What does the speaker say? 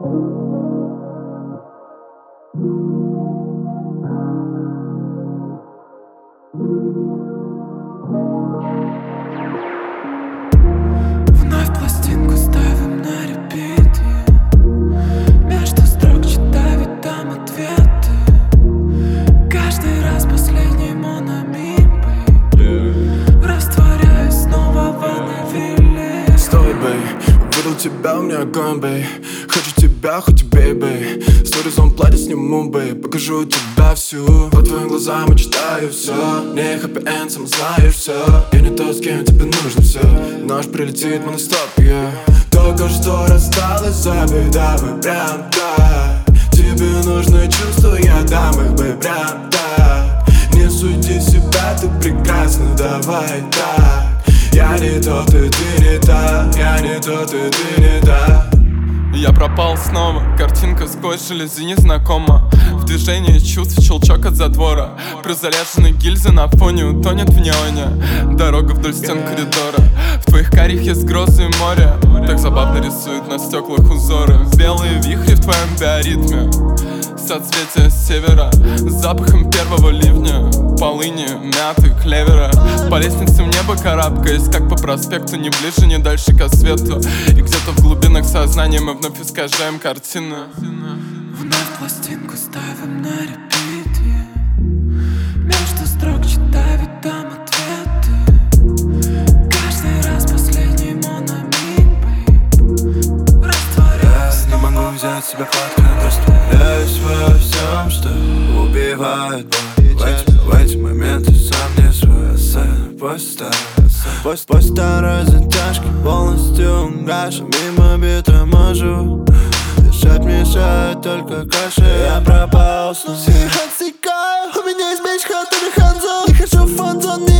Вновь пластинку ставим на репит, между строк читаю там ответы. Каждый раз последний мономи, растворяюсь снова в анавиле. Стой, бэй, увидел тебя, у меня огонь, бэй. Хочу тебя, хоть убей, бэй. Сторис он платье сниму, бэй. Покажу тебя всю. По твоим глазам я читаю все. Не хэппи-энд, сам знаешь все. Я не тот, с кем тебе нужно все. Нож прилетит, мы на стоп, Только что рассталась, забей, давай прям так. Тебе нужны чувства, я дам их, бэй, прям так. Не суди себя, ты прекрасна, давай так. Я не тот, и ты не та. Я не тот, и ты не та. Я пропал снова, картинка сквозь желези незнакома. В движении чувств щелчок от затвора. Прозаряженные гильзы на фоне утонет в неоне. Дорога вдоль стен коридора. В твоих карих есть грозы и море. Так забавно рисует на стеклах узоры. Белые вихри в твоем биоритме. Соцветия с севера, с запахом первого ливня. Полыни, мяты, клевера. По лестнице в небо карабкаясь, как по проспекту. Ни ближе, ни дальше ко свету. И где-то в глубинах сознания мы вновь искажаем картины. Вновь пластинку ставим на репит, между строк читаю там ответы. Каждый раз последний мономи, растворяюсь. Я не могу взять себя хватка. Растворяюсь во всем, что убивает боль. В эти моменты сам не свой сцену после второй затяжки полностью гашу. Мимо бита можу. Дышать мешает только кашель. Я пропал снова. Всех отсекаю, у меня есть меч, который ханзон. Не хочу в фан-зон.